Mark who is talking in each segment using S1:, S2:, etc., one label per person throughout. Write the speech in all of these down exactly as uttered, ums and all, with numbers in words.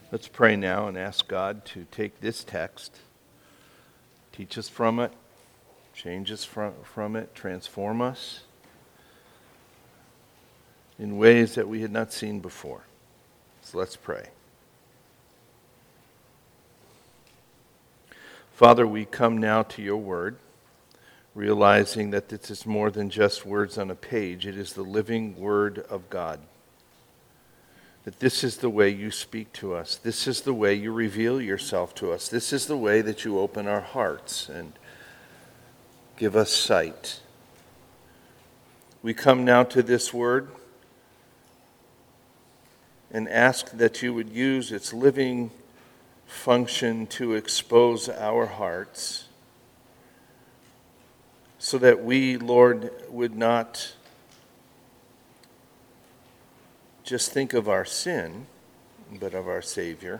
S1: Let's pray now and ask God to take this text, teach us from it, change us from, from it, transform us in ways that we had not seen before. So let's pray. Father, we come now to your word, realizing that this is more than just words on a page. It is the living word of God. That this is the way you speak to us. This is the way you reveal yourself to us. This is the way that you open our hearts and give us sight. We come now to this word and ask that you would use its living function to expose our hearts so that we, Lord, would not just think of our sin, but of our Savior.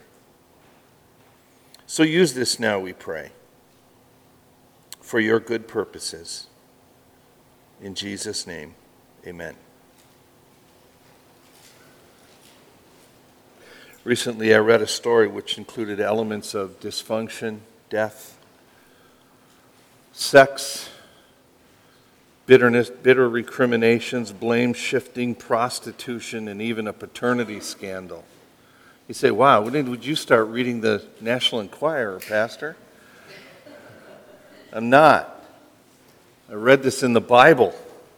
S1: So use this now, we pray, for your good purposes. In Jesus' name, amen. Recently, I read a story which included elements of dysfunction, death, sex, bitterness, bitter recriminations, blame-shifting, prostitution, and even a paternity scandal. You say, wow, when would you start reading the National Enquirer, Pastor? I'm not. I read this in the Bible.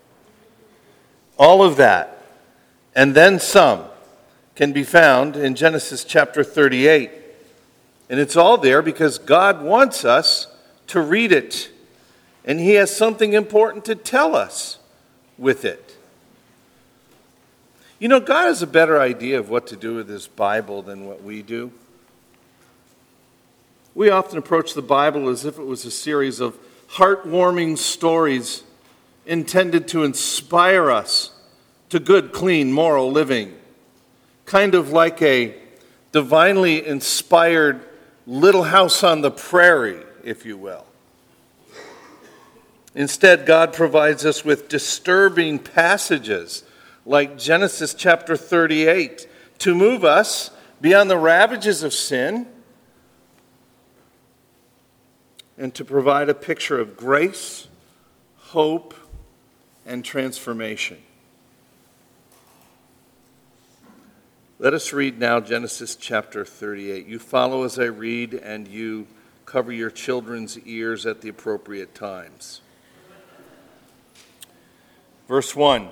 S1: All of that, and then some, can be found in Genesis chapter thirty-eight. And it's all there because God wants us to read it. And he has something important to tell us with it. You know, God has a better idea of what to do with his Bible than what we do. We often approach the Bible as if it was a series of heartwarming stories intended to inspire us to good, clean, moral living. Kind of like a divinely inspired Little House on the Prairie, if you will. Instead, God provides us with disturbing passages like Genesis chapter thirty-eight to move us beyond the ravages of sin and to provide a picture of grace, hope, and transformation. Let us read now Genesis chapter thirty-eight. You follow as I read, and you cover your children's ears at the appropriate times. Verse one,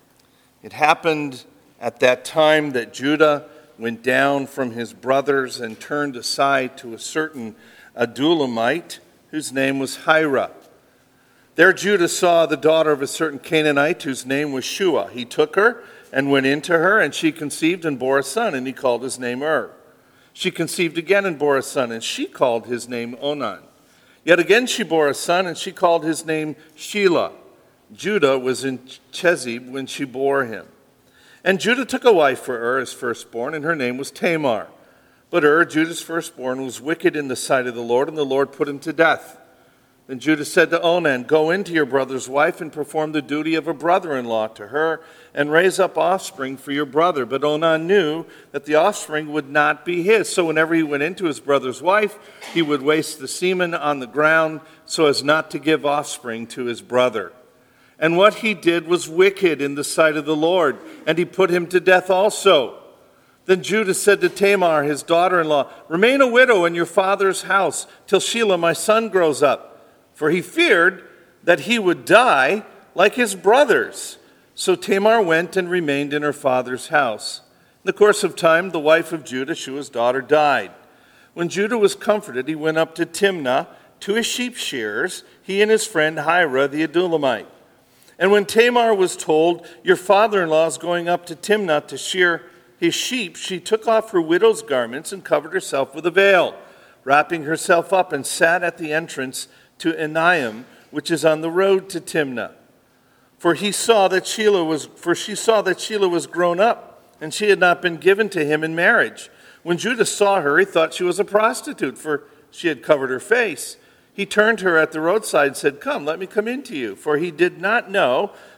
S1: it happened at that time that Judah went down from his brothers and turned aside to a certain Adullamite whose name was Hira. There Judah saw the daughter of a certain Canaanite whose name was Shua. He took her and went into her, and she conceived and bore a son, and he called his name Ur. She conceived again and bore a son, and she called his name Onan. Yet again she bore a son, and she called his name Shelah. Judah was in Chezib when she bore him. And Judah took a wife for Ur, his firstborn, and her name was Tamar. But Ur, Judah's firstborn, was wicked in the sight of the Lord, and the Lord put him to death. Then Judah said to Onan, go into your brother's wife and perform the duty of a brother-in-law to her, and raise up offspring for your brother. But Onan knew that the offspring would not be his. So whenever he went into his brother's wife, he would waste the semen on the ground so as not to give offspring to his brother. And what he did was wicked in the sight of the Lord, and he put him to death also. Then Judah said to Tamar, his daughter-in-law, remain a widow in your father's house till Shelah, my son, grows up. For he feared that he would die like his brothers. So Tamar went and remained in her father's house. In the course of time, the wife of Judah, Shua's daughter, died. When Judah was comforted, he went up to Timnah to his sheep shearers, he and his friend Hira the Adullamite. And when Tamar was told, your father-in-law is going up to Timnah to shear his sheep, she took off her widow's garments and covered herself with a veil, wrapping herself up, and sat at the entrance to Enaim, which is on the road to Timnah. For he saw that Shelah was for she saw that Shelah was grown up, and she had not been given to him in marriage. When Judah saw her, he thought she was a prostitute, for she had covered her face. He turned to her at the roadside and said, come, let me come in to you. For he did not know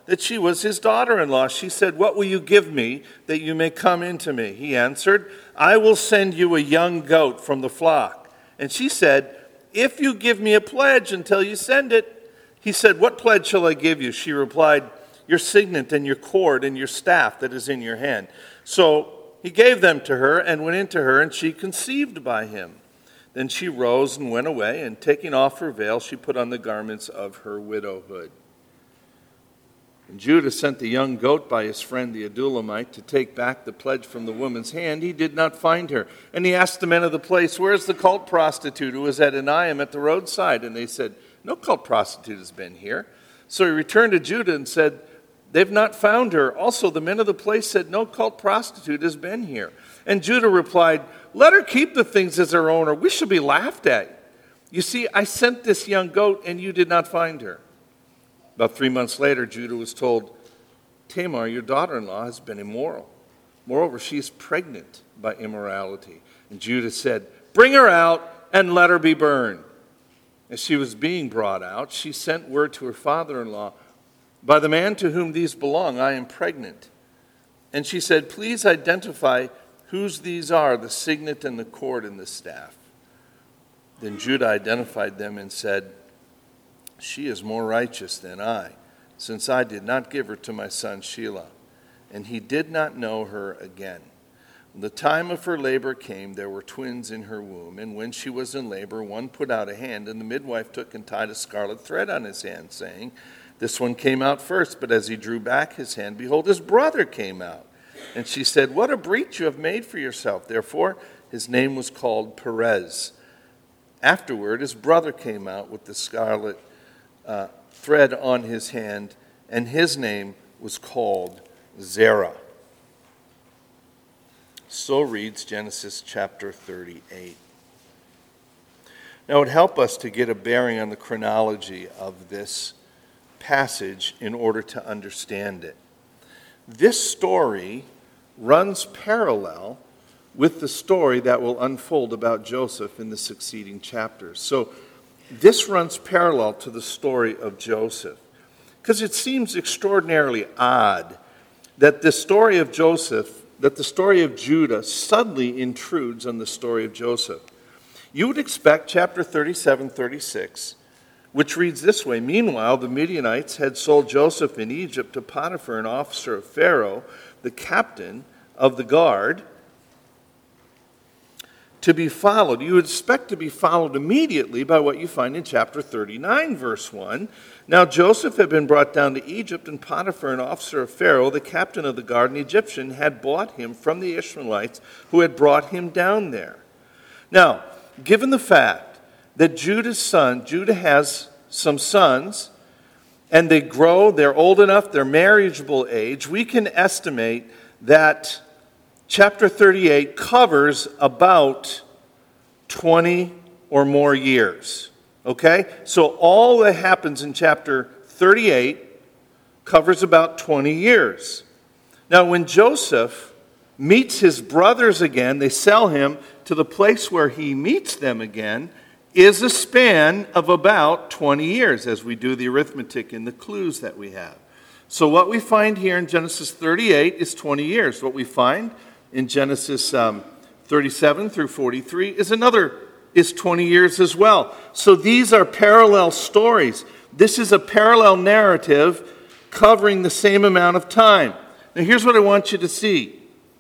S1: that she was his daughter-in-law. She said, "What will you give me that you may come into me?" He answered, "I will send you a young goat from the flock." And she said, "If you give me a pledge until you send it." He said, "What pledge shall I give you?" She replied, "Your signet and your cord and your staff that is in your hand." So he gave them to her and went into her, and she conceived by him. Then she rose and went away, and taking off her veil, she put on the garments of her widowhood. And Judah sent the young goat by his friend the Adullamite to take back the pledge from the woman's hand. He did not find her. And he asked the men of the place, "Where is the cult prostitute who was at Enaim at the roadside?" And they said, "No cult prostitute has been here." So he returned to Judah and said, "They've not found her." Also, the men of the place said, "No cult prostitute has been here." And Judah replied, "Let her keep the things as her own, or we shall be laughed at. You see, I sent this young goat, and you did not find her." About three months later, Judah was told, "Tamar, your daughter-in-law, has been immoral. Moreover, she is pregnant by immorality." And Judah said, "Bring her out and let her be burned." As she was being brought out, she sent word to her father-in-law, "By the man to whom these belong, I am pregnant." And she said, "Please identify whose these are, the signet and the cord and the staff." Then Judah identified them and said, "She is more righteous than I, since I did not give her to my son Shelah." And he did not know her again. When the time of her labor came, there were twins in her womb. And when she was in labor, one put out a hand, and the midwife took and tied a scarlet thread on his hand, saying, "This one came out first." But as he drew back his hand, behold, his brother came out. And she said, "What a breach you have made for yourself." Therefore, his name was called Perez. Afterward, his brother came out with the scarlet uh, thread on his hand, and his name was called Zerah. So reads Genesis chapter thirty-eight. Now, it would help us to get a bearing on the chronology of this passage in order to understand it. This story runs parallel with the story that will unfold about Joseph in the succeeding chapters. So this runs parallel to the story of Joseph, because it seems extraordinarily odd that the story of Joseph, that the story of Judah suddenly intrudes on the story of Joseph. You would expect chapter thirty-seven, thirty-six, which reads this way: "Meanwhile, the Midianites had sold Joseph in Egypt to Potiphar, an officer of Pharaoh, the captain of the guard, to be followed." You would expect to be followed immediately by what you find in chapter thirty-nine, verse one. "Now Joseph had been brought down to Egypt, and Potiphar, an officer of Pharaoh, the captain of the guard, an Egyptian, had bought him from the Ishmaelites who had brought him down there." Now, given the fact that Judah's son, Judah has some sons, and they grow, they're old enough, they're marriageable age, we can estimate that chapter thirty-eight covers about twenty or more years. Okay? So all that happens in chapter thirty-eight covers about twenty years. Now, when Joseph meets his brothers again, they sell him to the place where he meets them again, is a span of about twenty years, as we do the arithmetic in the clues that we have. So what we find here in Genesis thirty-eight is twenty years. What we find in Genesis um, thirty-seven through forty-three is another, is twenty years as well. So these are parallel stories. This is a parallel narrative covering the same amount of time. Now here's what I want you to see.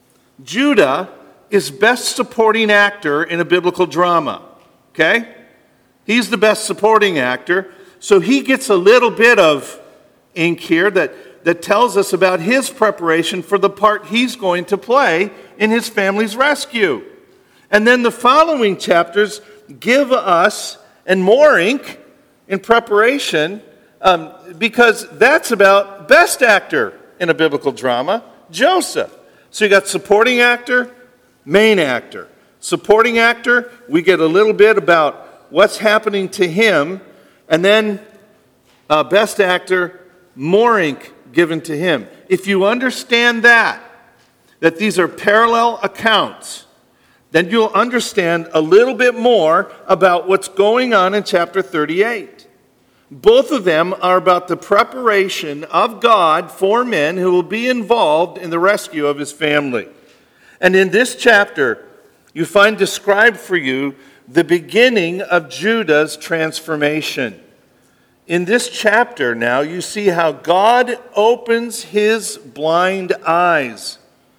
S1: Judah is best supporting actor in a biblical drama. Okay? He's the best supporting actor. So he gets a little bit of ink here that, that tells us about his preparation for the part he's going to play in his family's rescue. And then the following chapters give us, and more ink in preparation, um, because that's about best actor in a biblical drama, Joseph. So you got supporting actor, main actor. Supporting actor, we get a little bit about what's happening to him, and then uh, best actor, more ink given to him. If you understand that, that these are parallel accounts, then you'll understand a little bit more about what's going on in chapter thirty-eight. Both of them are about the preparation of God for men who will be involved in the rescue of his family. And in this chapter, you find described for you the beginning of Judah's transformation. In this chapter now, you see how God opens his blind eyes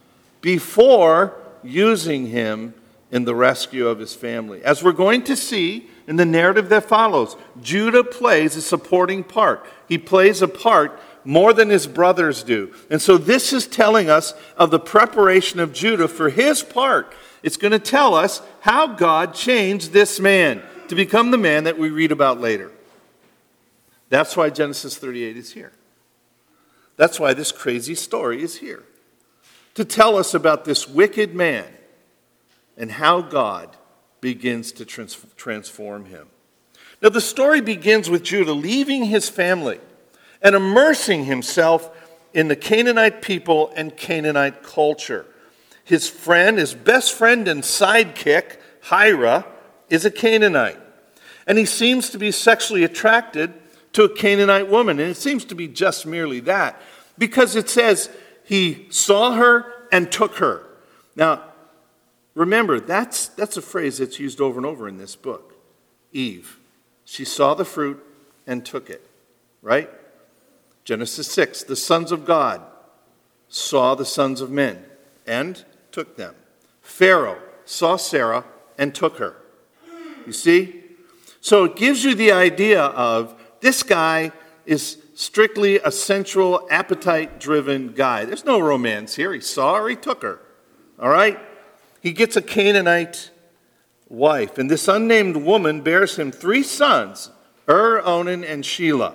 S1: before using him in the rescue of his family. As we're going to see in the narrative that follows, Judah plays a supporting part. He plays a part more than his brothers do. And so this is telling us of the preparation of Judah for his part. It's going to tell us how God changed this man to become the man that we read about later. That's why Genesis thirty-eight is here. That's why this crazy story is here. To tell us about this wicked man and how God begins to trans- transform him. Now the story begins with Judah leaving his family and immersing himself in the Canaanite people and Canaanite culture. His friend, his best friend and sidekick, Hira, is a Canaanite. And he seems to be sexually attracted to a Canaanite woman. And it seems to be just merely that, because it says he saw her and took her. Now, remember, that's, that's a phrase that's used over and over in this book. Eve. She saw the fruit and took it, right? Genesis six, the sons of God saw the sons of men and took them. Pharaoh saw Sarah and took her. You see? So it gives you the idea of this guy is strictly a sensual, appetite-driven guy. There's no romance here. He saw her, he took her. All right? He gets a Canaanite wife, and this unnamed woman bears him three sons, Ur, Onan, and Shelah.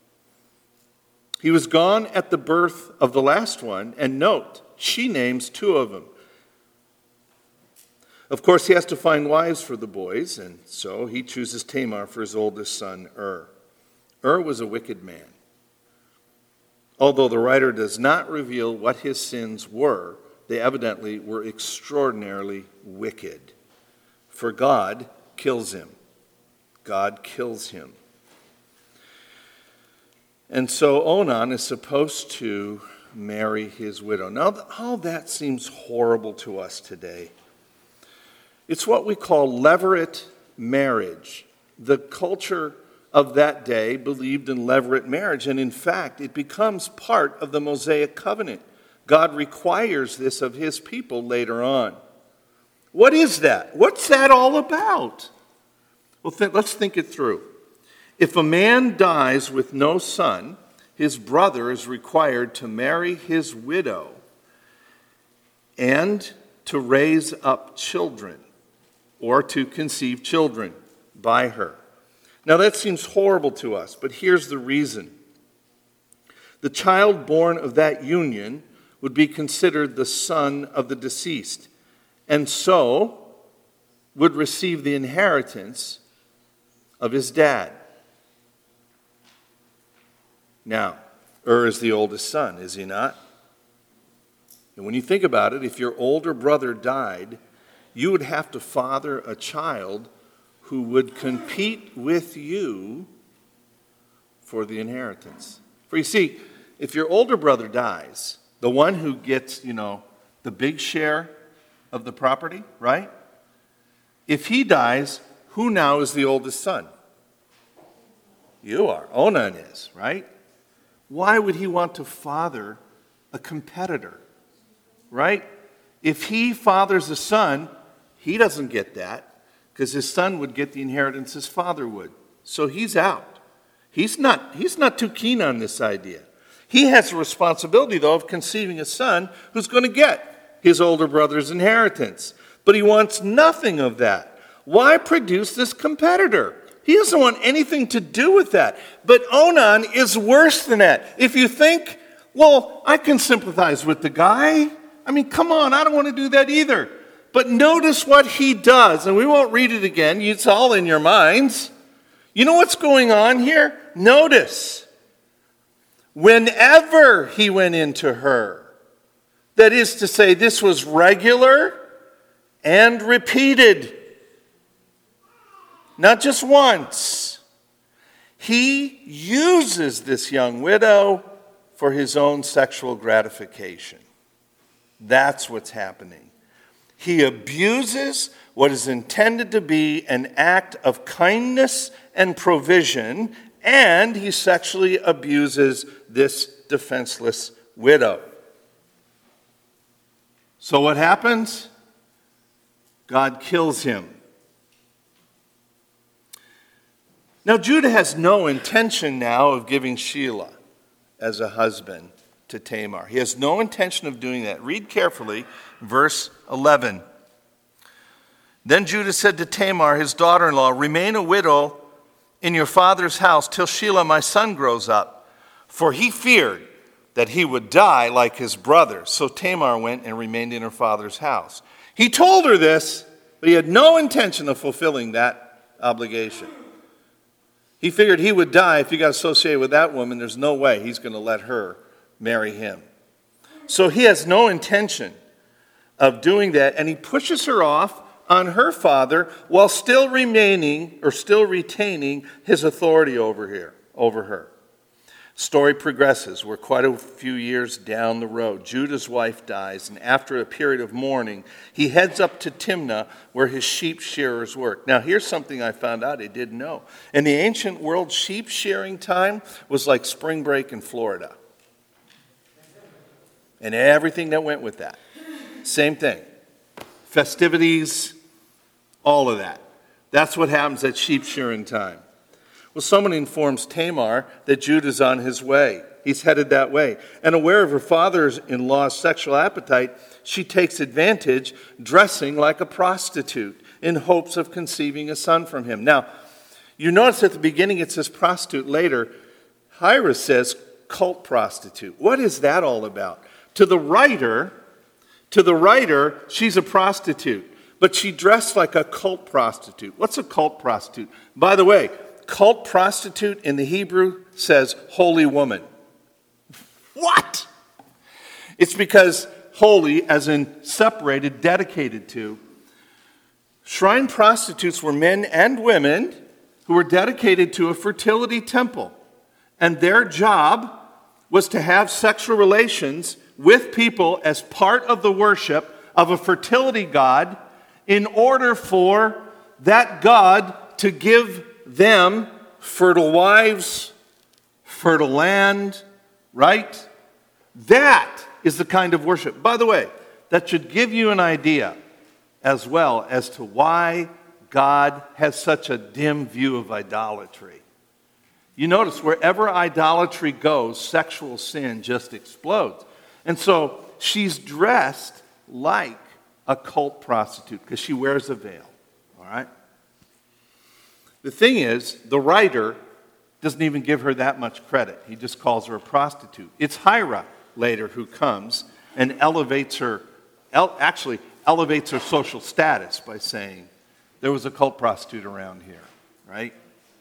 S1: He was gone at the birth of the last one, and note, she names two of them. Of course, he has to find wives for the boys, and so he chooses Tamar for his oldest son, Ur. Ur was a wicked man. Although the writer does not reveal what his sins were, they evidently were extraordinarily wicked. For God kills him. God kills him. And so Onan is supposed to marry his widow. Now, all that seems horrible to us today. It's what we call levirate marriage. The culture of that day believed in levirate marriage, and in fact, it becomes part of the Mosaic covenant. God requires this of his people later on. What is that? What's that all about? Well, th- let's think it through. If a man dies with no son, his brother is required to marry his widow and to raise up children or to conceive children by her. Now that seems horrible to us, but here's the reason. The child born of that union would be considered the son of the deceased, and so would receive the inheritance of his dad. Now, Ur is the oldest son, is he not? And when you think about it, if your older brother died, you would have to father a child who would compete with you for the inheritance. For you see, if your older brother dies, the one who gets, you know, the big share of the property, right? If he dies, who now is the oldest son? You are. Onan is, right? Why would he want to father a competitor, right? If he fathers a son, he doesn't get that, because his son would get the inheritance his father would. So he's out. He's not, he's not too keen on this idea. He has the responsibility, though, of conceiving a son who's going to get his older brother's inheritance. But he wants nothing of that. Why produce this competitor? He doesn't want anything to do with that. But Onan is worse than that. If you think, well, I can sympathize with the guy. I mean, come on, I don't want to do that either. But notice what he does, and we won't read it again. It's all in your minds. You know what's going on here? Notice. Whenever he went into her, that is to say, this was regular and repeated. Not just once. He uses this young widow for his own sexual gratification. That's what's happening. He abuses what is intended to be an act of kindness and provision, and he sexually abuses this defenseless widow. So what happens? God kills him. Now, Judah has no intention now of giving Shelah as a husband to Tamar. He has no intention of doing that. Read carefully, verse eleven. Then Judah said to Tamar, his daughter-in-law, remain a widow in your father's house till Shelah my son grows up. For he feared that he would die like his brother. So Tamar went and remained in her father's house. He told her this, but he had no intention of fulfilling that obligation. He figured he would die if he got associated with that woman. There's no way he's going to let her marry him. So he has no intention of doing that, and he pushes her off on her father while still remaining or still retaining his authority over here, over her. Story progresses. We're quite a few years down the road. Judah's wife dies, and after a period of mourning, he heads up to Timnah where his sheep shearers work. Now, here's something I found out I didn't know. In the ancient world, sheep shearing time was like spring break in Florida. And everything that went with that. Same thing. Festivities, all of that. That's what happens at sheep shearing time. Well, someone informs Tamar that Judah's on his way. He's headed that way. And aware of her father-in-law's sexual appetite, she takes advantage, dressing like a prostitute in hopes of conceiving a son from him. Now, you notice at the beginning it says prostitute. Later, Hira says cult prostitute. What is that all about? To the writer, to the writer, she's a prostitute, but she dressed like a cult prostitute. What's a cult prostitute? By the way, cult prostitute in the Hebrew says holy woman. What? It's because holy, as in separated, dedicated to. Shrine prostitutes were men and women who were dedicated to a fertility temple. And their job was to have sexual relations with people as part of the worship of a fertility god in order for that god to give them fertile wives, fertile land, right? That is the kind of worship. By the way, that should give you an idea as well as to why God has such a dim view of idolatry. You notice wherever idolatry goes, sexual sin just explodes. And so she's dressed like a cult prostitute because she wears a veil, all right? The thing is, the writer doesn't even give her that much credit. He just calls her a prostitute. It's Hira later who comes and elevates her, actually elevates her social status by saying, there was a cult prostitute around here, right?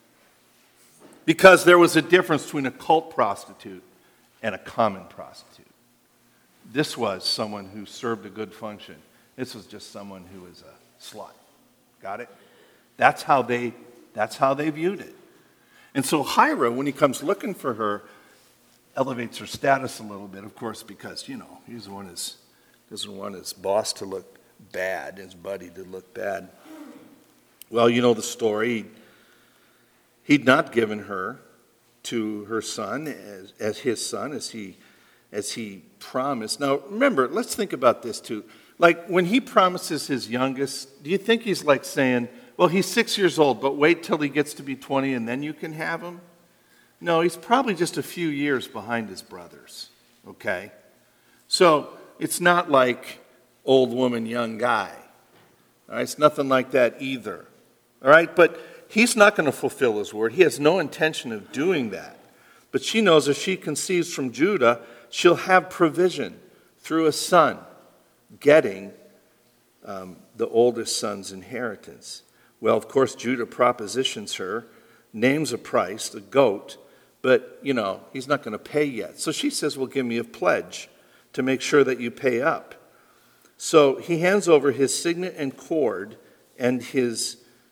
S1: Because there was a difference between a cult prostitute and a common prostitute. This was someone who served a good function. This was just someone who was a slut. Got it? That's how they That's how they viewed it. And so Hira, when he comes looking for her, elevates her status a little bit, of course, because, you know, he doesn't want his, doesn't want his boss to look bad, his buddy to look bad. Well, you know the story. He'd not given her to her son as, as his son, as he, as he promised. Now, remember, let's think about this too. Like, when he promises his youngest, do you think he's like saying, well, he's six years old, but wait till he gets to be twenty and then you can have him? No, he's probably just a few years behind his brothers, okay? So it's not like old woman, young guy. All right, it's nothing like that either. All right, but he's not going to fulfill his word. He has no intention of doing that. But she knows if she conceives from Judah, she'll have provision through a son getting um, the oldest son's inheritance. Well, of course, Judah propositions her, names a price, a goat, but, you know, he's not going to pay yet. So she says, well, give me a pledge to make sure that you pay up. So he hands over his signet and cord and his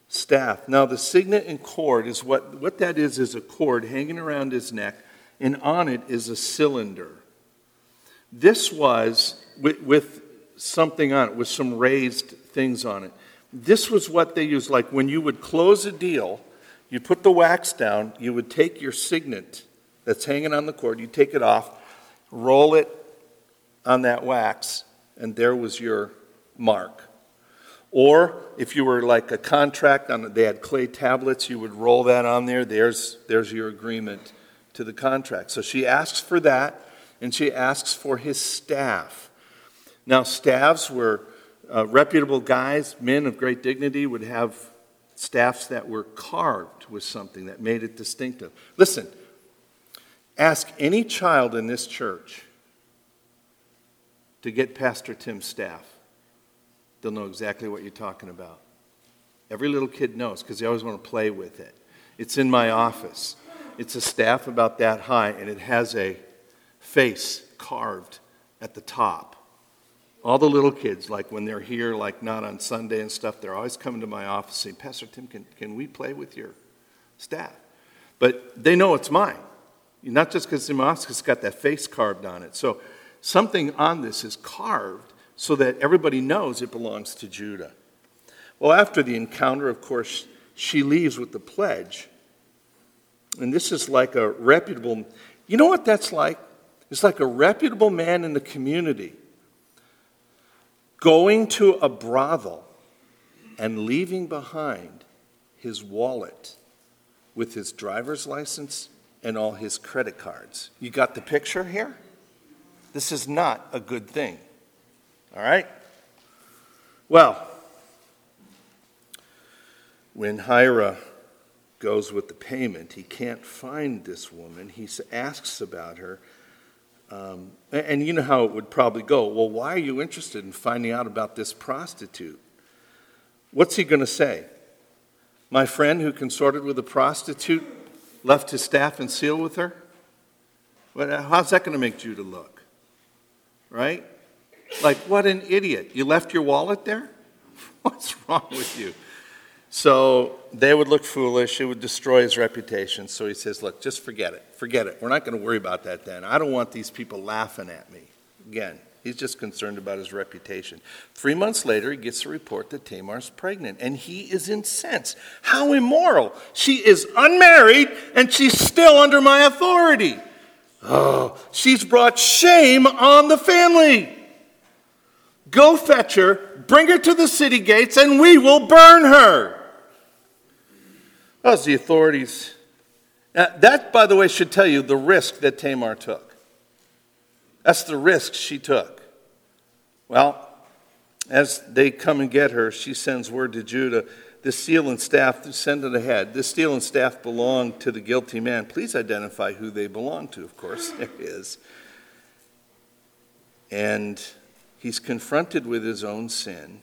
S1: staff. Now the signet and cord is what, what that is, is a cord hanging around his neck, and on it is a cylinder. This was with, with something on it, with some raised things on it. This was what they used, like when you would close a deal, you put the wax down, you would take your signet that's hanging on the cord, you take it off, roll it on that wax, and there was your mark. Or if you were like a contract, on they had clay tablets, you would roll that on there, there's, there's your agreement to the contract. So she asks for that, and she asks for his staff. Now staffs were uh, reputable guys, men of great dignity would have staffs that were carved with something that made it distinctive. Listen, ask any child in this church to get Pastor Tim's staff. They'll know exactly what you're talking about. Every little kid knows because they always want to play with it. It's in my office. It's a staff about that high, and it has a face carved at the top. All the little kids, like when they're here, like not on Sunday and stuff, they're always coming to my office saying, Pastor Tim, can, can we play with your staff? But they know it's mine. Not just because it's in my office, it's got that face carved on it. So something on this is carved so that everybody knows it belongs to Judah. Well, after the encounter, of course, she leaves with the pledge. And this is like a reputable, you know what that's like? It's like a reputable man in the community going to a brothel and leaving behind his wallet with his driver's license and all his credit cards. You got the picture here? This is not a good thing. All right? Well, when Hira goes with the payment, he can't find this woman. He asks about her. Um, and you know how it would probably go. Well, why are you interested in finding out about this prostitute? What's he going to say? My friend who consorted with a prostitute left his staff and seal with her? Well, how's that going to make Judah look? Right? Like, what an idiot. You left your wallet there? What's wrong with you? So they would look foolish. It would destroy his reputation. So he says, look, just forget it. Forget it. We're not going to worry about that then. I don't want these people laughing at me. Again, he's just concerned about his reputation. Three months later, he gets a report that Tamar's pregnant, and he is incensed. How immoral. She is unmarried, and she's still under my authority. Oh, she's brought shame on the family. Go fetch her, bring her to the city gates, and we will burn her. That was the authorities. Now, that, by the way, should tell you the risk that Tamar took. That's the risk she took. Well, as they come and get her, she sends word to Judah, this seal and staff, send it ahead. This seal and staff belong to the guilty man. Please identify who they belong to. Of course, there is. And he's confronted with his own sin,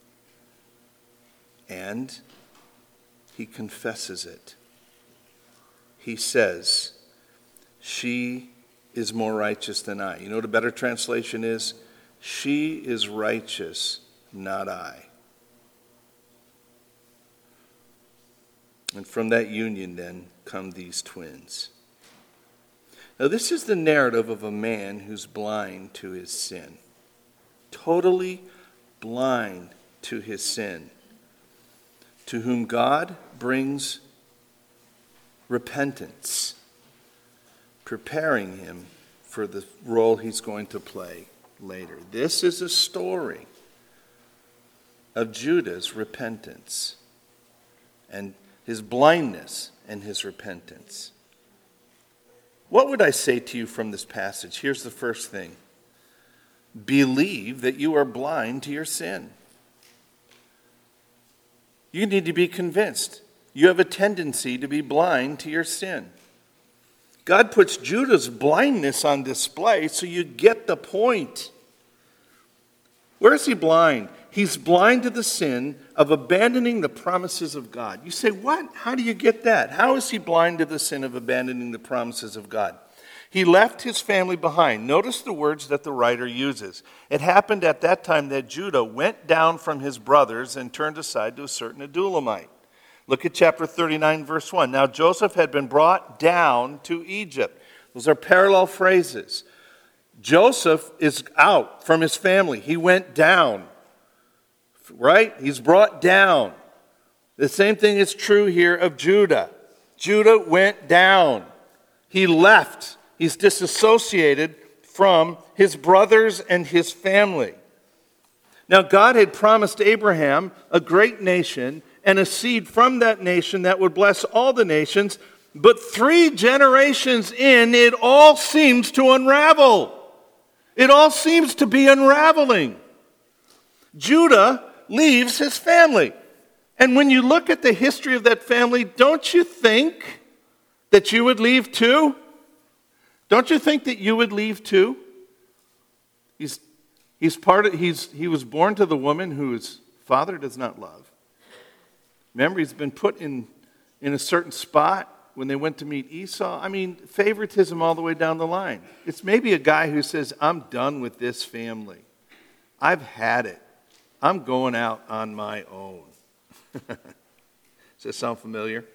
S1: and he confesses it. He says, she is more righteous than I. You know what a better translation is? She is righteous, not I. And from that union then come these twins. Now this is the narrative of a man who's blind to his sin. Totally blind to his sin, to whom God brings repentance, preparing him for the role he's going to play later. This is a story of Judah's repentance and his blindness and his repentance. What would I say to you from this passage? Here's the first thing. Believe that you are blind to your sin. You need to be convinced. You have a tendency to be blind to your sin. God puts Judah's blindness on display so you get the point. Where is he blind? He's blind to the sin of abandoning the promises of God. You say, what? How do you get that? How is he blind to the sin of abandoning the promises of God? He left his family behind. Notice the words that the writer uses. It happened at that time that Judah went down from his brothers and turned aside to a certain Adullamite. Look at chapter thirty-nine, verse one. Now Joseph had been brought down to Egypt. Those are parallel phrases. Joseph is out from his family. He went down, right? He's brought down. The same thing is true here of Judah. Judah went down. He left. He's disassociated from his brothers and his family. Now, God had promised Abraham a great nation and a seed from that nation that would bless all the nations, but three generations in, it all seems to unravel. It all seems to be unraveling. Judah leaves his family. And when you look at the history of that family, don't you think that you would leave too? Don't you think that you would leave too? He's, he's part of, he's, he was born to the woman whose father does not love. Remember, he's been put in, in a certain spot when they went to meet Esau. I mean, favoritism all the way down the line. It's maybe a guy who says, I'm done with this family. I've had it. I'm going out on my own. Does that sound familiar?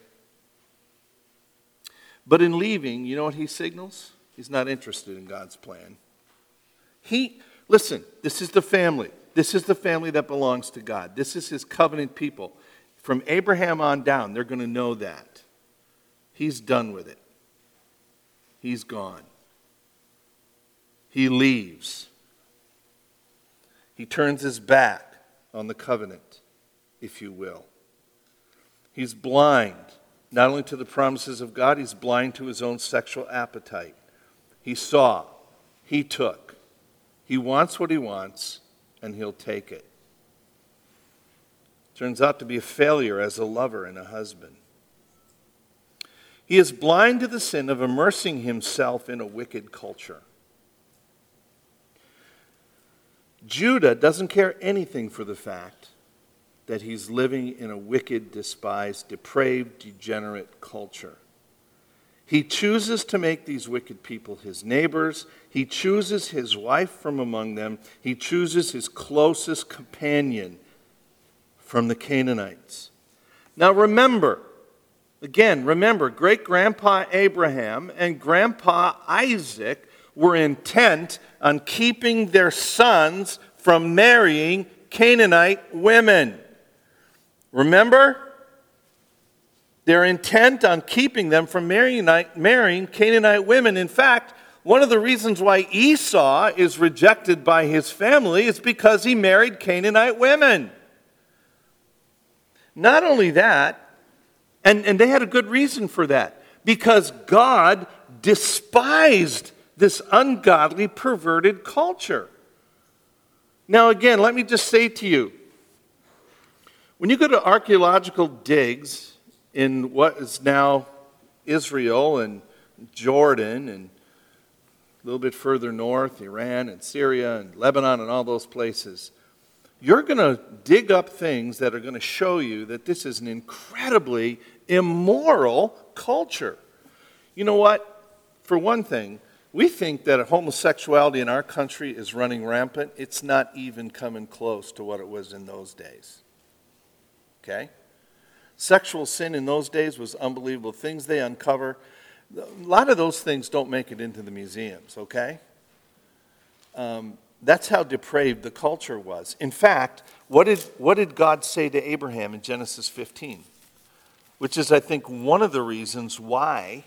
S1: But in leaving, you know what he signals? He's not interested in God's plan. He, listen, this is the family. This is the family that belongs to God. This is his covenant people. From Abraham on down, they're going to know that. He's done with it. He's gone. He leaves. He turns his back on the covenant, if you will. He's blind, not only to the promises of God, he's blind to his own sexual appetite. He saw, he took. He wants what he wants, and he'll take it. Turns out to be a failure as a lover and a husband. He is blind to the sin of immersing himself in a wicked culture. Judah doesn't care anything for the fact that he's living in a wicked, despised, depraved, degenerate culture. He chooses to make these wicked people his neighbors. He chooses his wife from among them. He chooses his closest companion from the Canaanites. Now remember, again, remember, great-grandpa Abraham and grandpa Isaac were intent on keeping their sons from marrying Canaanite women. Remember? They're intent on keeping them from marrying, marrying Canaanite women. In fact, one of the reasons why Esau is rejected by his family is because he married Canaanite women. Not only that, and, and they had a good reason for that, because God despised this ungodly, perverted culture. Now again, let me just say to you, when you go to archaeological digs in what is now Israel and Jordan and a little bit further north, Iran and Syria and Lebanon and all those places, you're going to dig up things that are going to show you that this is an incredibly immoral culture. You know what? For one thing, we think that homosexuality in our country is running rampant. It's not even coming close to what it was in those days. Okay? Sexual sin in those days was unbelievable. Things they uncover, a lot of those things don't make it into the museums, okay? Um, that's how depraved the culture was. In fact, what did, what did God say to Abraham in Genesis fifteen? Which is, I think, one of the reasons why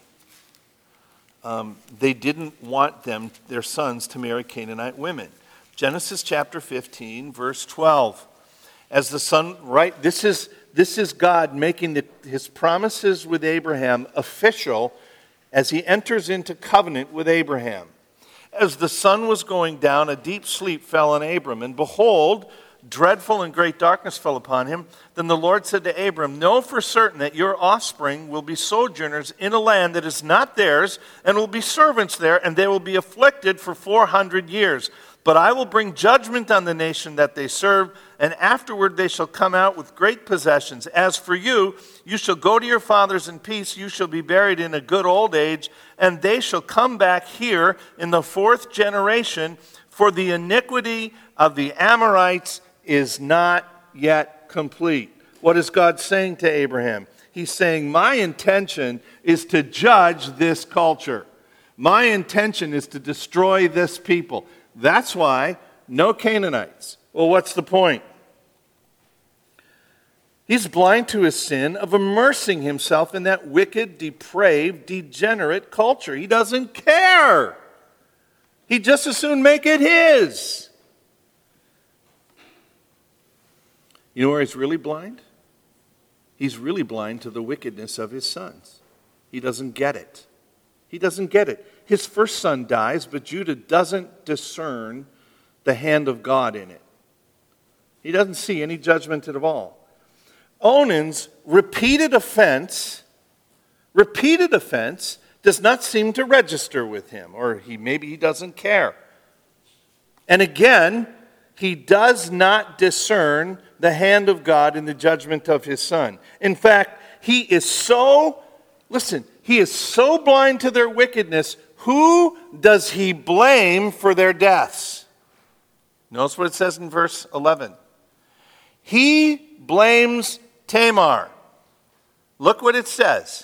S1: um, they didn't want them, their sons, to marry Canaanite women. Genesis chapter fifteen, verse twelve. As the son, right, this is this is God making the, his promises with Abraham official as he enters into covenant with Abraham. As the sun was going down, a deep sleep fell on Abram, and behold, dreadful and great darkness fell upon him. Then the Lord said to Abram, know for certain that your offspring will be sojourners in a land that is not theirs, and will be servants there, and they will be afflicted for four hundred years. But I will bring judgment on the nation that they serve, and afterward they shall come out with great possessions. As for you, you shall go to your fathers in peace. You shall be buried in a good old age, and they shall come back here in the fourth generation, for the iniquity of the Amorites is not yet complete. What is God saying to Abraham? He's saying, my intention is to judge this culture. My intention is to destroy this people. That's why no Canaanites. Well, what's the point? He's blind to his sin of immersing himself in that wicked, depraved, degenerate culture. He doesn't care. He'd just as soon make it his. You know where he's really blind? He's really blind to the wickedness of his sons. He doesn't get it. He doesn't get it. His first son dies, but Judah doesn't discern the hand of God in it. He doesn't see any judgment at all. Onan's repeated offense, repeated offense, does not seem to register with him, or he maybe he doesn't care. And again, he does not discern the hand of God in the judgment of his son. In fact, he is so, listen, he is so blind to their wickedness, who does he blame for their deaths? Notice what it says in verse eleven. He blames Tamar. Look what it says.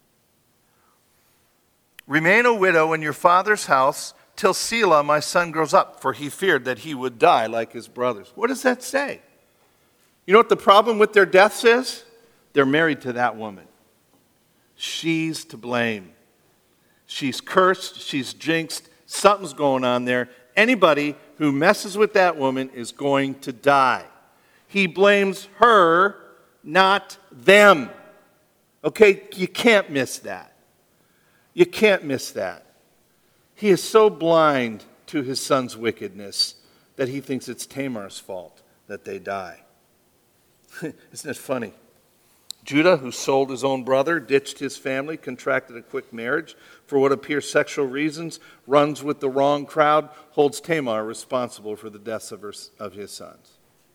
S1: Remain a widow in your father's house till Selah, my son, grows up, for he feared that he would die like his brothers. What does that say? You know what the problem with their deaths is? They're married to that woman. She's to blame. She's cursed. She's jinxed. Something's going on there. Anybody who messes with that woman is going to die. He blames her, not them. Okay, you can't miss that. You can't miss that. He is so blind to his son's wickedness that he thinks it's Tamar's fault that they die. Isn't it funny? Judah, who sold his own brother, ditched his family, contracted a quick marriage for what appears sexual reasons, runs with the wrong crowd, holds Tamar responsible for the deaths of, her, of his sons.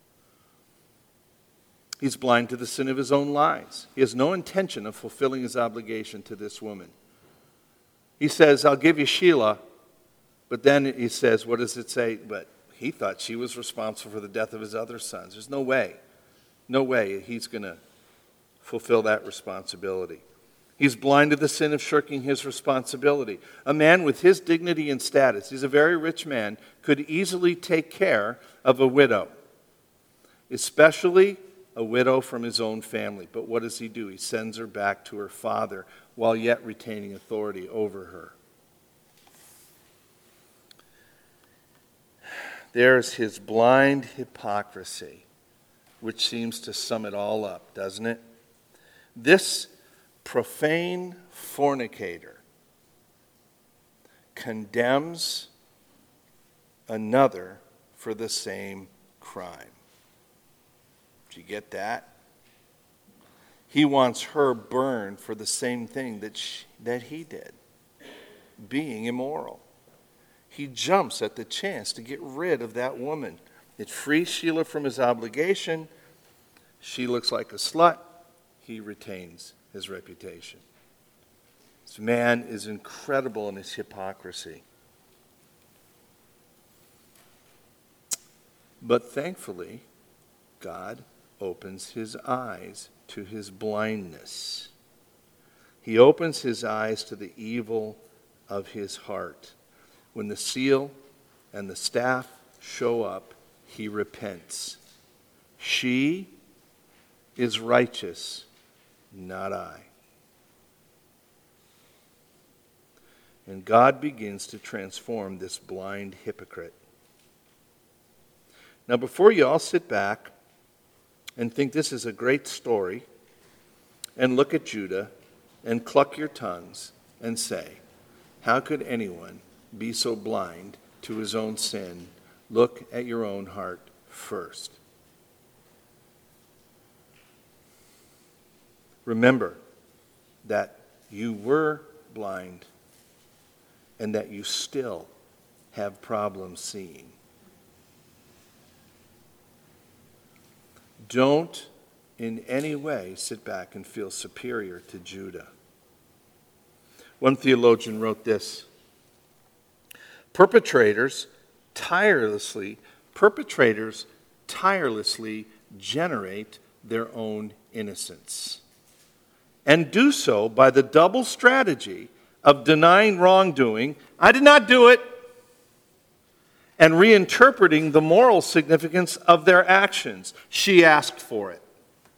S1: He's blind to the sin of his own lies. He has no intention of fulfilling his obligation to this woman. He says, I'll give you Shelah, but then he says, what does it say? But he thought she was responsible for the death of his other sons. There's no way, no way he's going to fulfill that responsibility. He's blind to the sin of shirking his responsibility. A man with his dignity and status, he's a very rich man, could easily take care of a widow, especially a widow from his own family. But what does he do? He sends her back to her father while yet retaining authority over her. There's his blind hypocrisy, which seems to sum it all up, doesn't it? This profane fornicator condemns another for the same crime. Did you get that? He wants her burned for the same thing that she, that he did, being immoral. He jumps at the chance to get rid of that woman. It frees Shelah from his obligation. She looks like a slut. He retains his reputation. This man is incredible in his hypocrisy. But thankfully, God opens his eyes to his blindness. He opens his eyes to the evil of his heart. When the seal and the staff show up, he repents. She is righteous, not I. And God begins to transform this blind hypocrite. Now, before you all sit back and think this is a great story, and look at Judah, and cluck your tongues, and say, how could anyone be so blind to his own sin? Look at your own heart first. Remember that you were blind, and that you still have problems seeing. Don't in any way sit back and feel superior to Judah. One theologian wrote this: perpetrators tirelessly, perpetrators tirelessly generate their own innocence. And do so by the double strategy of denying wrongdoing, I did not do it, and reinterpreting the moral significance of their actions. She asked for it.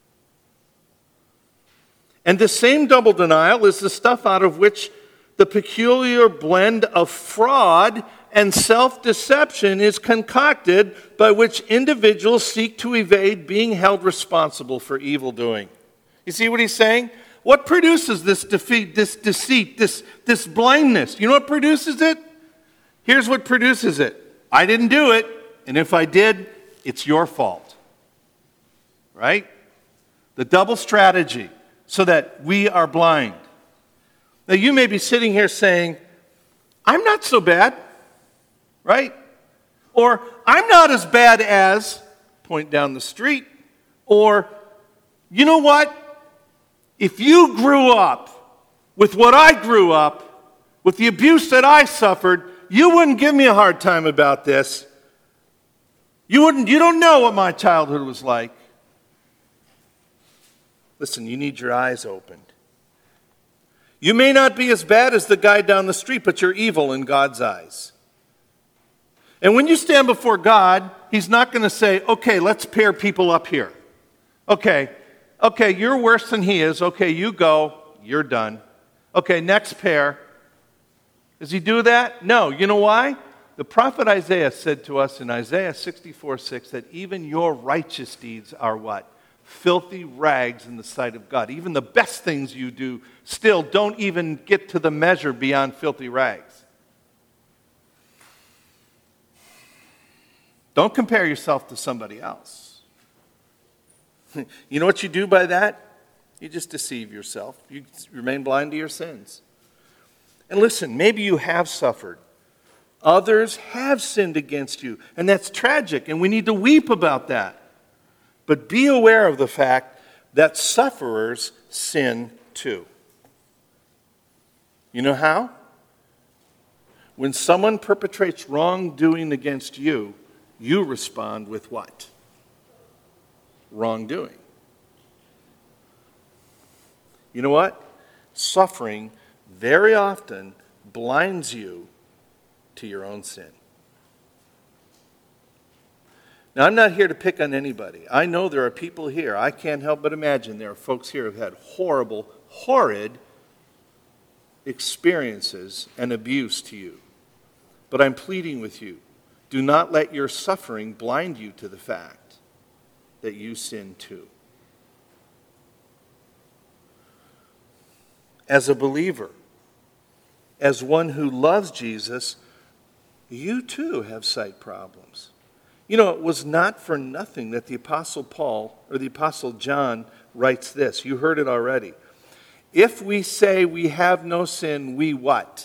S1: And this same double denial is the stuff out of which the peculiar blend of fraud and self-deception is concocted, by which individuals seek to evade being held responsible for evil doing. You see what he's saying? What produces this defeat, this deceit, this, this blindness? You know what produces it? Here's what produces it. I didn't do it, and if I did, it's your fault. Right? The double strategy, so that we are blind. Now you may be sitting here saying, I'm not so bad, right? Or, I'm not as bad as, point down the street. Or, you know what? If you grew up with what I grew up, with the abuse that I suffered, you wouldn't give me a hard time about this. You wouldn't, you don't know what my childhood was like. Listen, you need your eyes opened. You may not be as bad as the guy down the street, but you're evil in God's eyes. And when you stand before God, He's not going to say, okay, let's pair people up here. Okay, okay, you're worse than he is. Okay, you go, you're done. Okay, next pair. Does He do that? No. You know why? The prophet Isaiah said to us in Isaiah sixty-four six that even your righteous deeds are what? Filthy rags in the sight of God. Even the best things you do still don't even get to the measure beyond filthy rags. Don't compare yourself to somebody else. You know what you do by that? You just deceive yourself. You remain blind to your sins. And listen, maybe you have suffered. Others have sinned against you. And that's tragic, and we need to weep about that. But be aware of the fact that sufferers sin too. You know how? When someone perpetrates wrongdoing against you, you respond with what? Wrongdoing. You know what? Suffering very often blinds you to your own sin. Now, I'm not here to pick on anybody. I know there are people here. I can't help but imagine there are folks here who have had horrible, horrid experiences and abuse to you. But I'm pleading with you. Do not let your suffering blind you to the fact that you sin too. As a believer, as one who loves Jesus, you too have sight problems. You know, it was not for nothing that the Apostle Paul, or the Apostle John, writes this. You heard it already. If we say we have no sin, we what?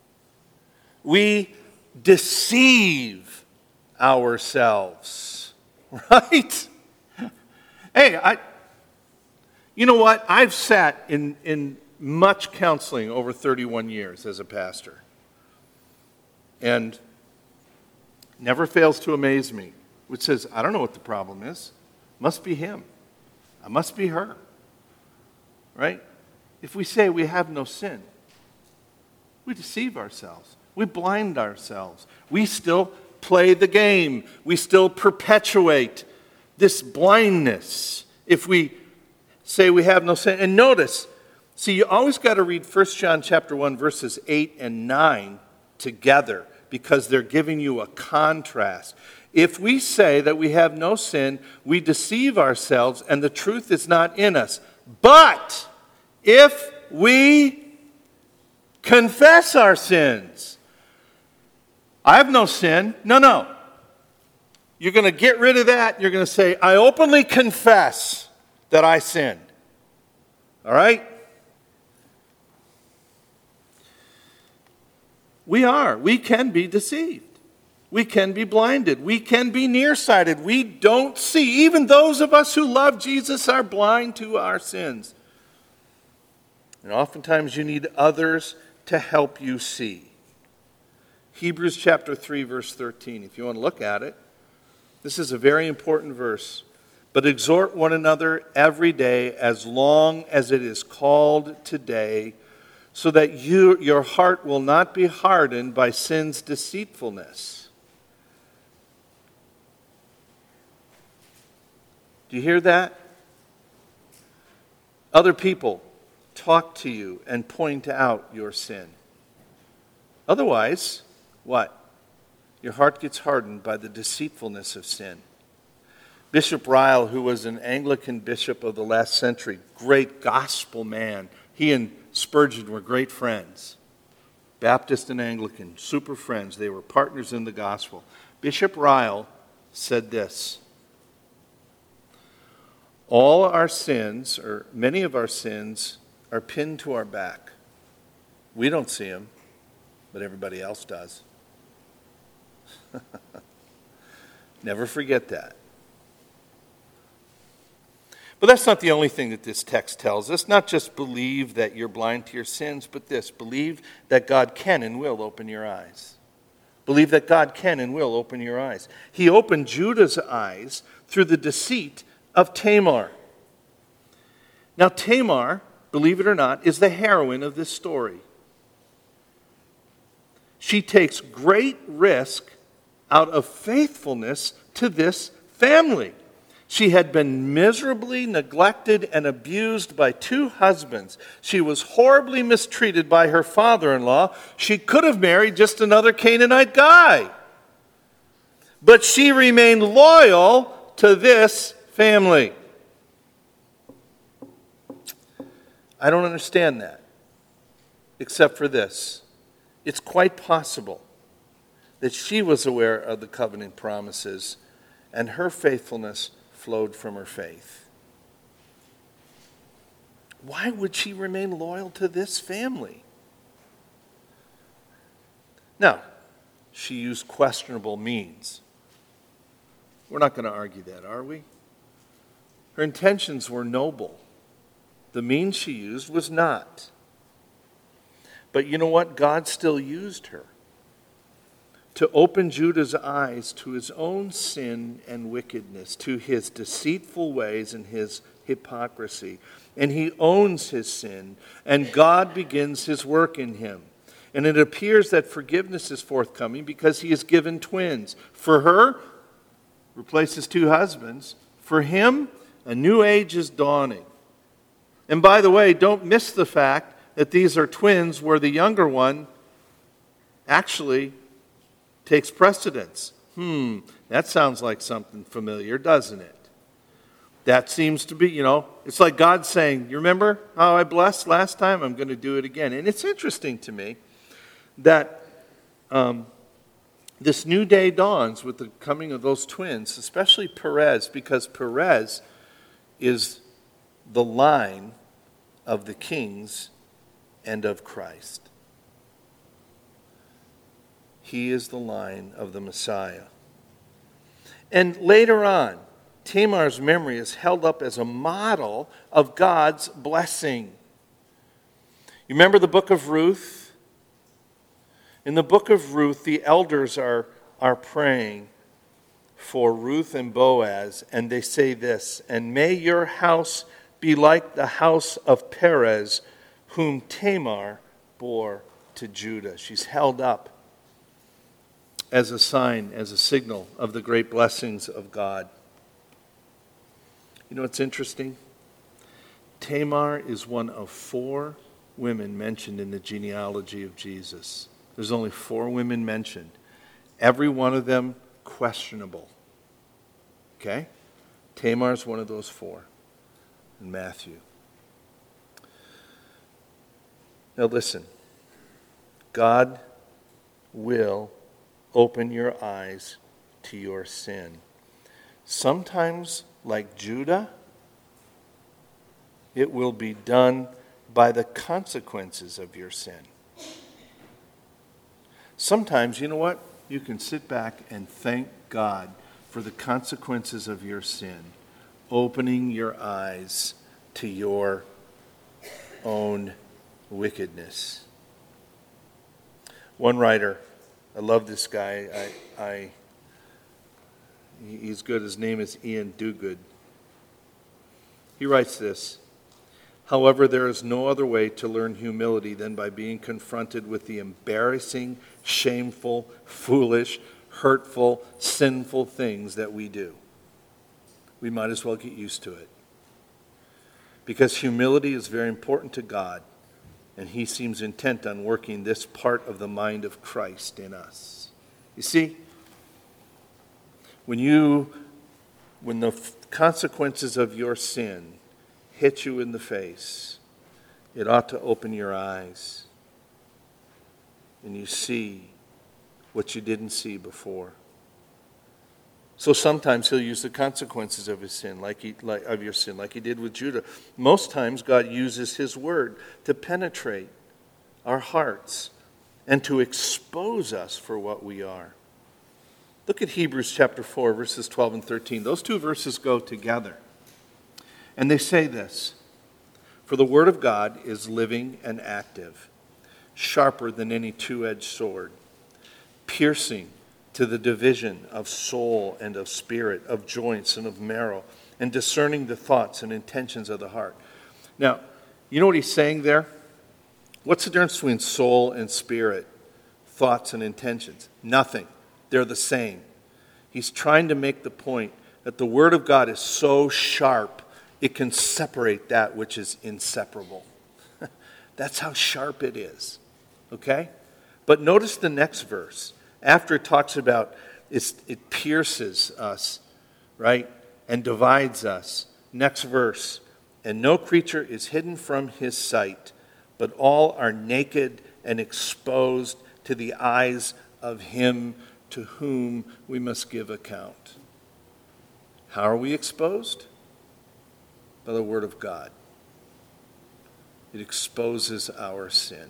S1: We deceive ourselves. Right? Hey, I, you know what? I've sat in, in much counseling over thirty-one years as a pastor. And never fails to amaze me, which says, I don't know what the problem is. Must be him. I must be her. Right? If we say we have no sin, we deceive ourselves. We blind ourselves. We still play the game. We still perpetuate this blindness if we say we have no sin. And notice, see, you always got to read First John chapter one, verses eight and nine together, because they're giving you a contrast. If we say that we have no sin, we deceive ourselves, and the truth is not in us. But if we confess our sins, I have no sin. No, no. You're going to get rid of that. You're going to say, I openly confess that I sinned. All right? We are. We can be deceived. We can be blinded. We can be nearsighted. We don't see. Even those of us who love Jesus are blind to our sins. And oftentimes you need others to help you see. Hebrews chapter three, verse thirteen. If you want to look at it, this is a very important verse. But exhort one another every day as long as it is called today, so that you, your heart will not be hardened by sin's deceitfulness. Do you hear that? Other people talk to you and point out your sin. Otherwise, what? Your heart gets hardened by the deceitfulness of sin. Bishop Ryle, who was an Anglican bishop of the last century, great gospel man. He and Spurgeon were great friends. Baptist and Anglican, super friends. They were partners in the gospel. Bishop Ryle said this: all our sins, or many of our sins, are pinned to our back. We don't see them, but everybody else does. Never forget that. But that's not the only thing that this text tells us. Not just believe that you're blind to your sins, but this: believe that God can and will open your eyes. Believe that God can and will open your eyes. He opened Judah's eyes through the deceit of Tamar. Now, Tamar, believe it or not, is the heroine of this story. She takes great risk out of faithfulness to this family. She had been miserably neglected and abused by two husbands. She was horribly mistreated by her father-in-law. She could have married just another Canaanite guy. But she remained loyal to this family. I don't understand that, except for this. It's quite possible that she was aware of the covenant promises, and her faithfulness flowed from her faith. Why would she remain loyal to this family? Now, she used questionable means. We're not going to argue that, are we? Her intentions were noble. The means she used was not. But you know what? God still used her to open Judah's eyes to his own sin and wickedness, to his deceitful ways and his hypocrisy. And he owns his sin, and God begins his work in him. And it appears that forgiveness is forthcoming because he has given twins. For her, replaces two husbands. For him, a new age is dawning. And by the way, don't miss the fact that these are twins where the younger one actually takes precedence. Hmm, that sounds like something familiar, doesn't it? That seems to be, you know, it's like God saying, you remember how I blessed last time? I'm going to do it again. And it's interesting to me that um, this new day dawns with the coming of those twins, especially Perez, because Perez is the line of the kings and of Christ. He is the line of the Messiah. And later on, Tamar's memory is held up as a model of God's blessing. You remember the book of Ruth? In the book of Ruth, the elders are, are praying for Ruth and Boaz, and they say this: and may your house be like the house of Perez, whom Tamar bore to Judah. She's held up as a sign, as a signal of the great blessings of God. You know what's interesting? Tamar is one of four women mentioned in the genealogy of Jesus. There's only four women mentioned. Every one of them questionable. Okay? Tamar's one of those four in Matthew. Now listen. God will open your eyes to your sin. Sometimes, like Judah, it will be done by the consequences of your sin. Sometimes, you know what? You can sit back and thank God for the consequences of your sin, opening your eyes to your own wickedness. One writer, I love this guy. I, I, he's good. His name is Ian Duguid. He writes this, "However, there is no other way to learn humility than by being confronted with the embarrassing, shameful, foolish, hurtful, sinful things that we do. We might as well get used to it. Because humility is very important to God, and He seems intent on working this part of the mind of Christ in us." You see, when you, when the consequences of your sin hit you in the face, it ought to open your eyes, and you see what you didn't see before. So sometimes He'll use the consequences of his sin, like he, like, of your sin, like He did with Judah. Most times God uses His word to penetrate our hearts and to expose us for what we are. Look at Hebrews chapter four, verses twelve and thirteen. Those two verses go together. And they say this, "For the word of God is living and active, sharper than any two-edged sword, piercing to the division of soul and of spirit, of joints and of marrow, and discerning the thoughts and intentions of the heart." Now, you know what he's saying there? What's the difference between soul and spirit, thoughts and intentions? Nothing. They're the same. He's trying to make the point that the Word of God is so sharp, it can separate that which is inseparable. That's how sharp it is. Okay? But notice the next verse. After it talks about it's, it pierces us, right, and divides us. Next verse. "And no creature is hidden from His sight, but all are naked and exposed to the eyes of Him to whom we must give account." How are we exposed? By the Word of God. It exposes our sin.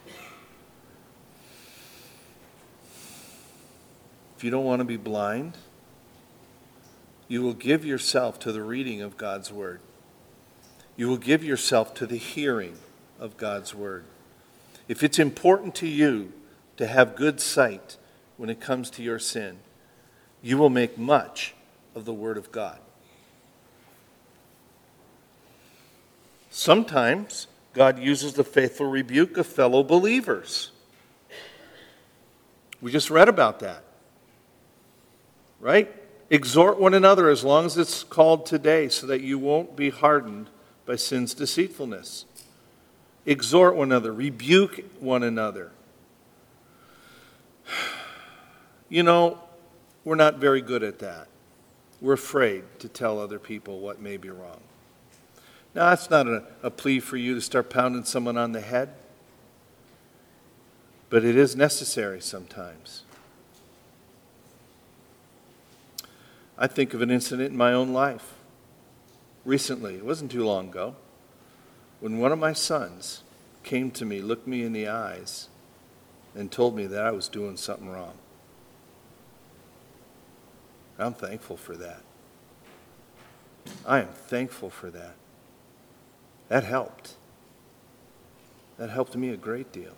S1: If you don't want to be blind, you will give yourself to the reading of God's Word. You will give yourself to the hearing of God's Word. If it's important to you to have good sight when it comes to your sin, you will make much of the Word of God. Sometimes God uses the faithful rebuke of fellow believers. We just read about that. Right? Exhort one another as long as it's called today, so that you won't be hardened by sin's deceitfulness. Exhort one another, rebuke one another. You know, we're not very good at that. We're afraid to tell other people what may be wrong. Now, that's not a, a plea for you to start pounding someone on the head, but it is necessary sometimes. I think of an incident in my own life recently. It wasn't too long ago, when one of my sons came to me, looked me in the eyes, and told me that I was doing something wrong. I'm thankful for that. I am thankful for that. That helped. That helped me a great deal.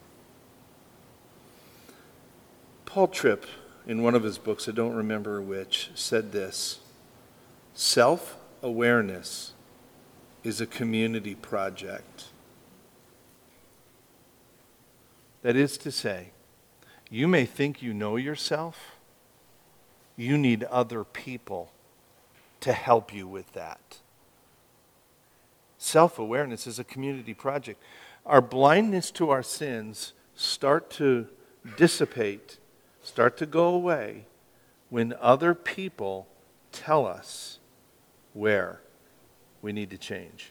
S1: Paul Tripp, in one of his books, I don't remember which, said this: "Self-awareness is a community project." That is to say, you may think you know yourself. You need other people to help you with that. Self-awareness is a community project. Our blindness to our sins start to dissipate, start to go away when other people tell us where we need to change.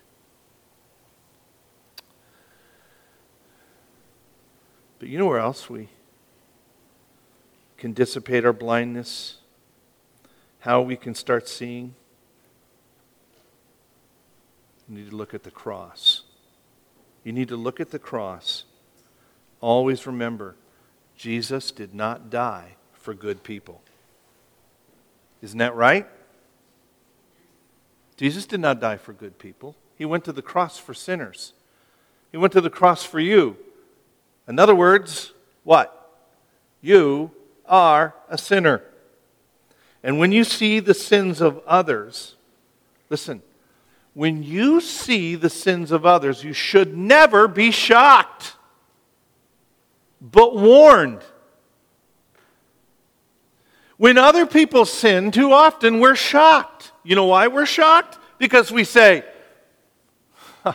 S1: But you know where else we can dissipate our blindness? How we can start seeing? You need to look at the cross. You need to look at the cross. Always remember, Jesus did not die for good people. Isn't that right? Jesus did not die for good people. He went to the cross for sinners. He went to the cross for you. In other words, what? You are a sinner. And when you see the sins of others, listen, when you see the sins of others, you should never be shocked, but warned. When other people sin, too often we're shocked. You know why we're shocked? Because we say, huh,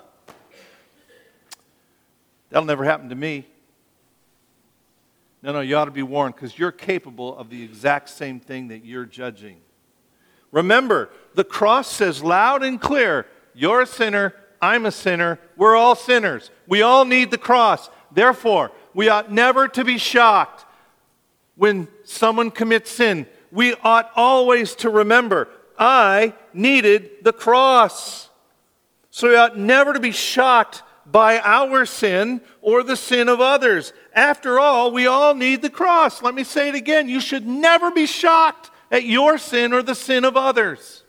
S1: that'll never happen to me. No, no, you ought to be warned because you're capable of the exact same thing that you're judging. Remember, the cross says loud and clear, you're a sinner, I'm a sinner, we're all sinners. We all need the cross. Therefore, we ought never to be shocked when someone commits sin. We ought always to remember, I needed the cross. So we ought never to be shocked by our sin or the sin of others. After all, we all need the cross. Let me say it again. You should never be shocked at your sin or the sin of others.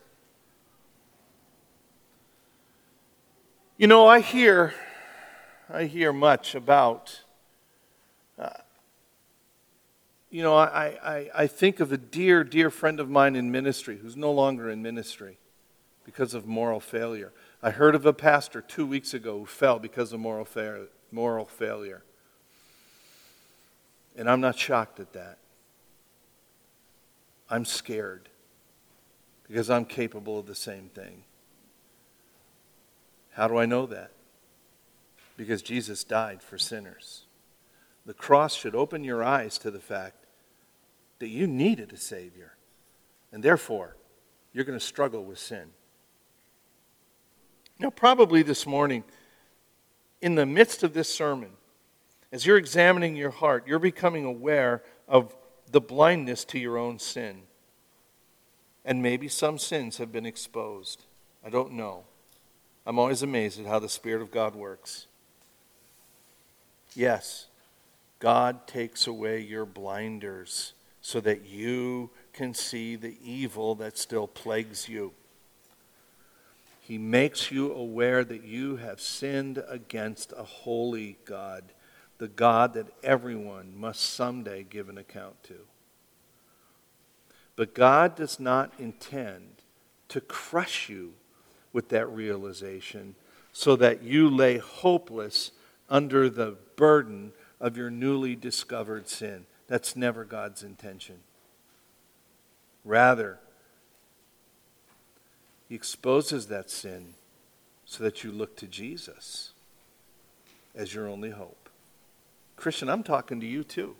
S1: You know, I hear, I hear much about, uh, you know, I, I, I think of a dear, dear friend of mine in ministry who's no longer in ministry because of moral failure. I heard of a pastor two weeks ago who fell because of moral, fa- moral failure. And I'm not shocked at that. I'm scared because I'm capable of the same thing. How do I know that? Because Jesus died for sinners. The cross should open your eyes to the fact that you needed a Savior. And therefore, you're going to struggle with sin. Now, probably this morning, in the midst of this sermon, as you're examining your heart, you're becoming aware of the blindness to your own sin. And maybe some sins have been exposed. I don't know. I'm always amazed at how the Spirit of God works. Yes, God takes away your blinders so that you can see the evil that still plagues you. He makes you aware that you have sinned against a holy God, the God that everyone must someday give an account to. But God does not intend to crush you with that realization so that you lay hopeless under the burden of your newly discovered sin. That's never God's intention. Rather, He exposes that sin so that you look to Jesus as your only hope. Christian, I'm talking to you too.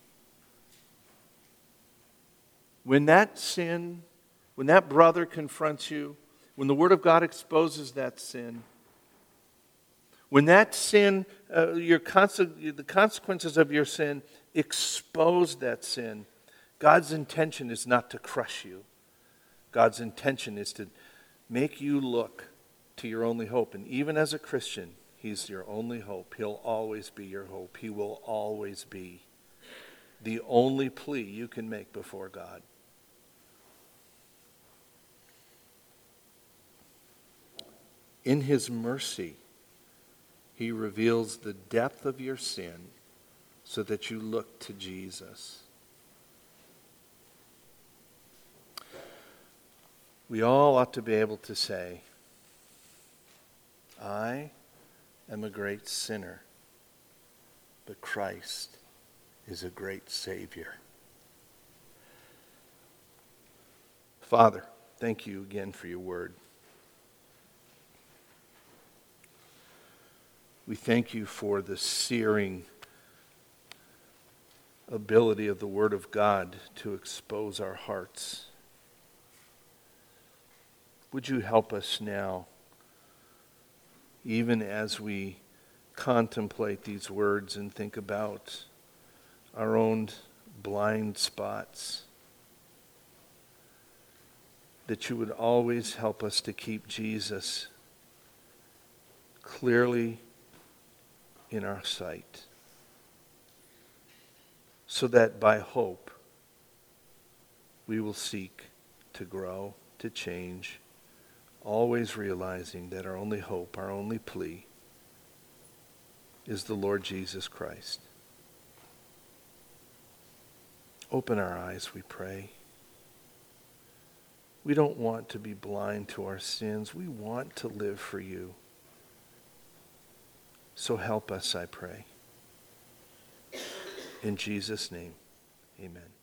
S1: When that sin, when that brother confronts you, when the Word of God exposes that sin, when that sin, uh, your conse- the consequences of your sin expose that sin, God's intention is not to crush you. God's intention is to make you look to your only hope. And even as a Christian, He's your only hope. He'll always be your hope. He will always be the only plea you can make before God. In His mercy, He reveals the depth of your sin so that you look to Jesus. We all ought to be able to say, I am a great sinner, but Christ is a great Savior. Father, thank you again for your word. We thank you for the searing ability of the Word of God to expose our hearts. Would you help us now, even as we contemplate these words and think about our own blind spots, that you would always help us to keep Jesus clearly in our sight, so that by hope we will seek to grow, to change, always realizing that our only hope, our only plea is the Lord Jesus Christ. Open our eyes, we pray. We don't want to be blind to our sins. We want to live for you. So help us, I pray. In Jesus' name, amen.